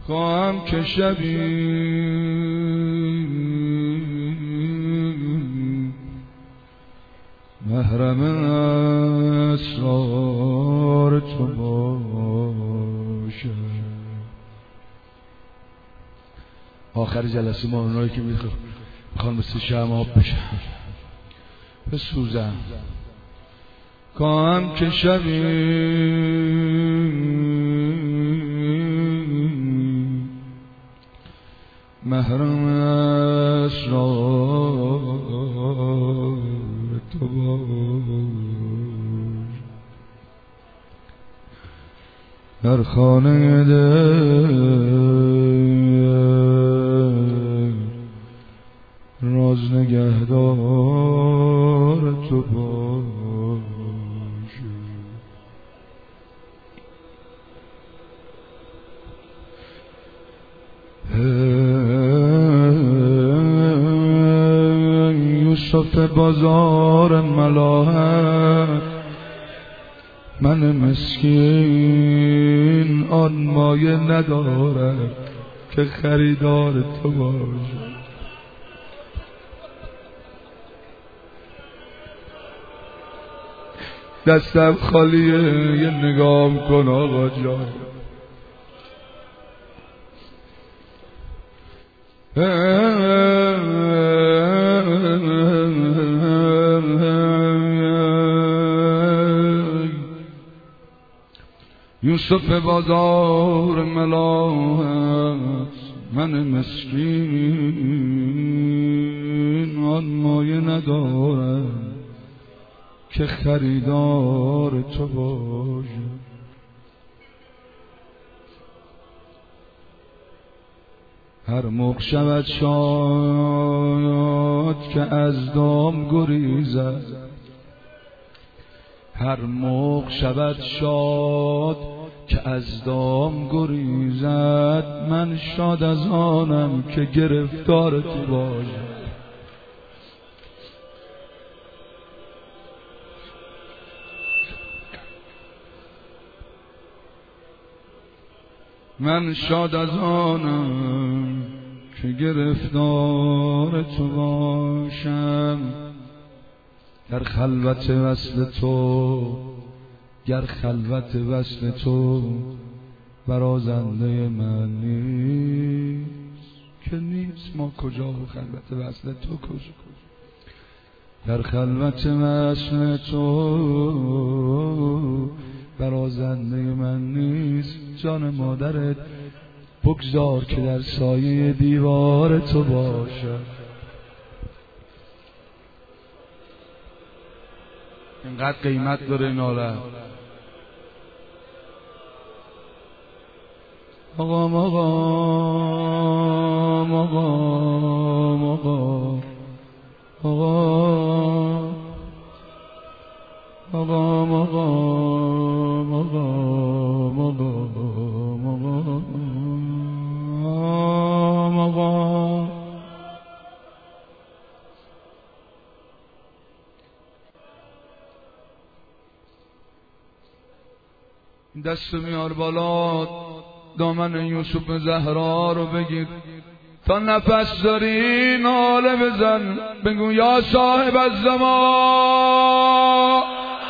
خواهم که شبی محرم اسرار تو باشه. آخر جلسه ما اونایی که میخوان مثل شمع آب بشن بسوزن. خواهم که شبی محرم اسرار تو باش. در خانه دل راز نگهدار تو باش. یوسف بازار ملاحت من مسکین آن مایه ندارد که خریدار تو باشه. دستم خالیه یه نگام کن آقا جان. یوسف بازار ملاحت من مسکین آن مایه ندارم که خریدار تو باشه. هر موقع شود شاد که از دام گریزد، هر موقع شود شاد که از دام گریزد، من شاد از آنم که گرفتار تو باشم. من شاد از آنم که گرفتار تو باشم. گر خلوت وصل تو، گر خلوت وصل تو برازنده من نیست، که نیست ما کجا و خلوت وصل تو کجا. گر خلوت وصل تو برازنده من نیست، جان مادرت بگذار که در سایه دیوار تو باشه. اینقدر قیمت داره این عالم. مقام مقام مقام مقام مقام مقام مقام مقام. دست میار بالا، دامن یوسف زهرا رو بگیر، تا نفس داری ناله بزن، بگو یا صاحب الزمان.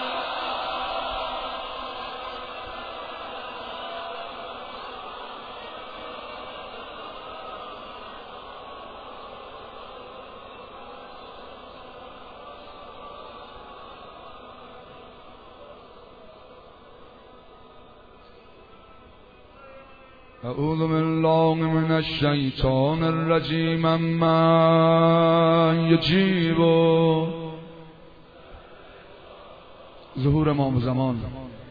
اعوذ بالله من الشیطان الرجیم. من یجیب ظهور امام زمان.